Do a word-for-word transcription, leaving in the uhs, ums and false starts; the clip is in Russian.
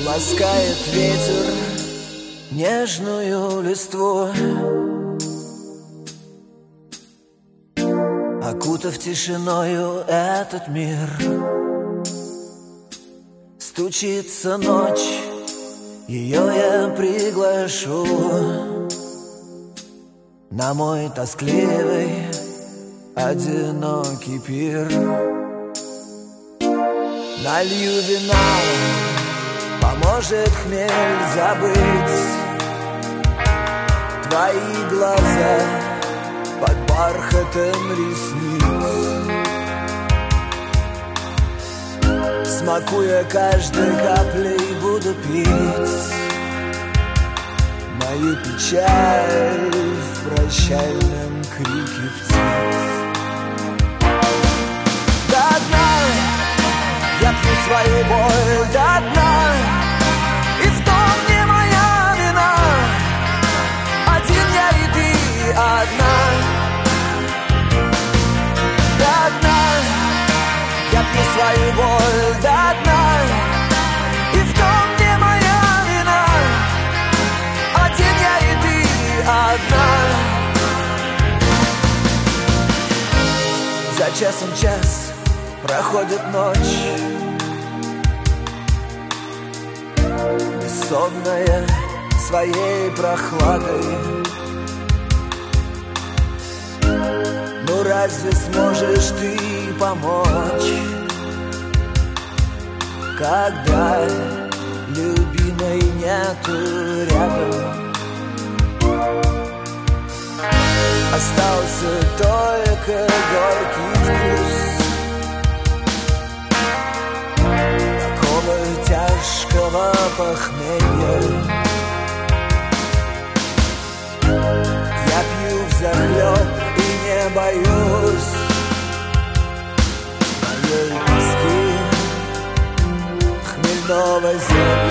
ласкает ветер нежную листву, окутав тишиною этот мир. Стучится ночь, ее я приглашу на мой тоскливый, одинокий пир. Налью вина, поможет хмель забыть твои глаза под бархатом ресниц. Смакуя каждой каплей, буду пить мою печаль в прощальном крике птиц. До дна я пью свою боль, до дна, и в том не моя вина. Один я и ты одна. До дна я пью свою боль, до дна, и в том не моя вина. Один я и ты одна. За часом час проходит ночь, бессонная своей прохладой. Ну разве сможешь ты помочь, когда любимой нету рядом? Остался только горький вкус такого тяжкого похмелья. Я пью взахлеб и не боюсь моей тоски, хмельного зелья.